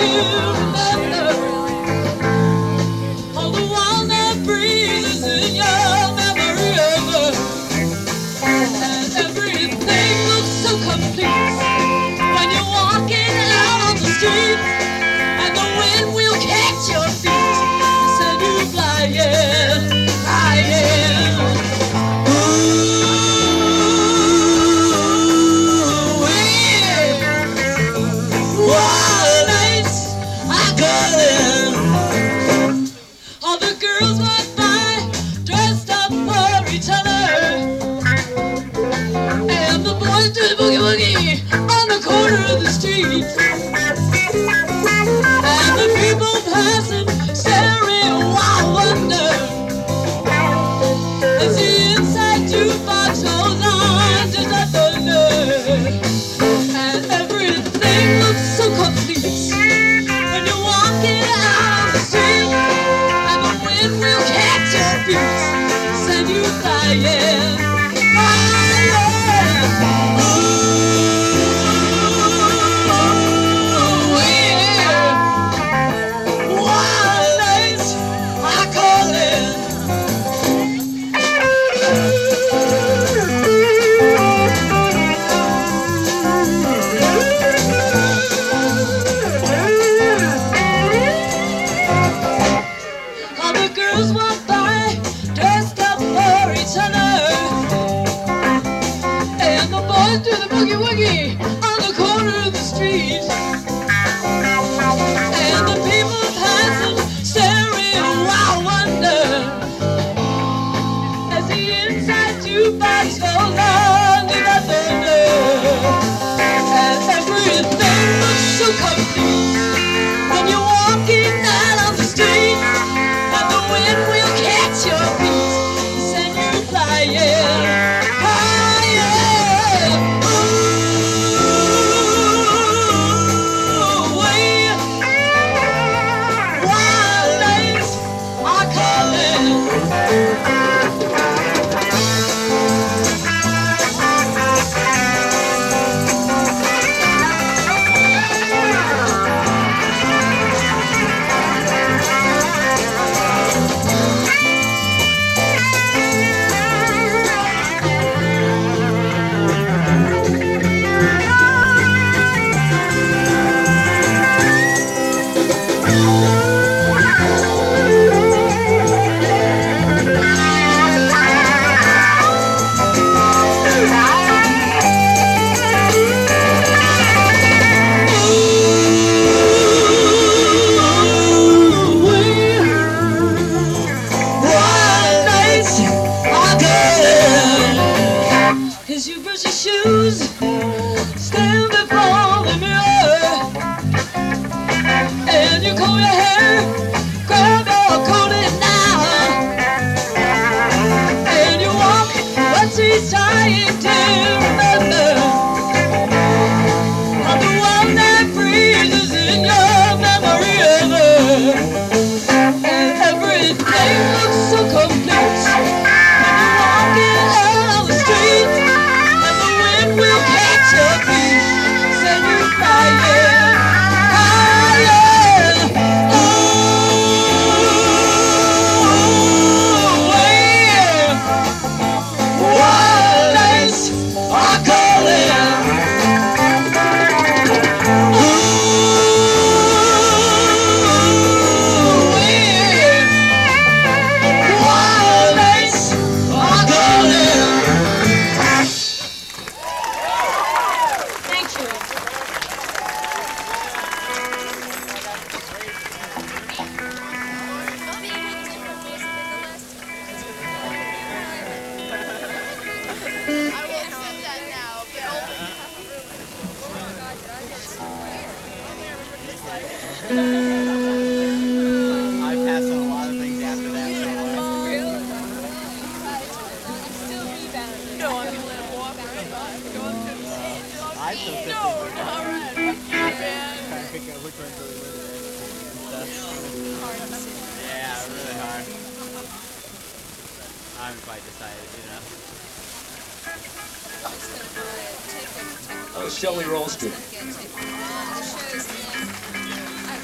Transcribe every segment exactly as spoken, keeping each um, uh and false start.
Shelley Rolston.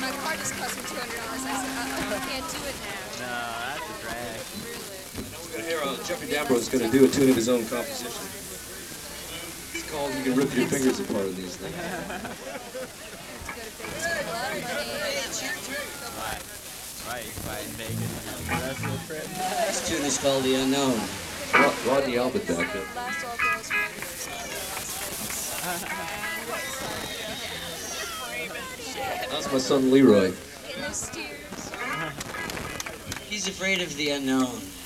my car just cost me two hundred dollars. I said, uh-oh, I can't do it now. No, that's a drag. Really? I know we're going to hear uh, Jeffrey Dambro is going to do a tune of his own composition. It's called You Can Rip Your Fingers Apart in These Things. Right. Right, you can buy in Vegas and the rest of the trip. This tune is called The Unknown. Rod- Rodney Albert back there. Last All Girls Radio is Las Vegas. That's my son Leroy. In those steers. He's afraid of the unknown.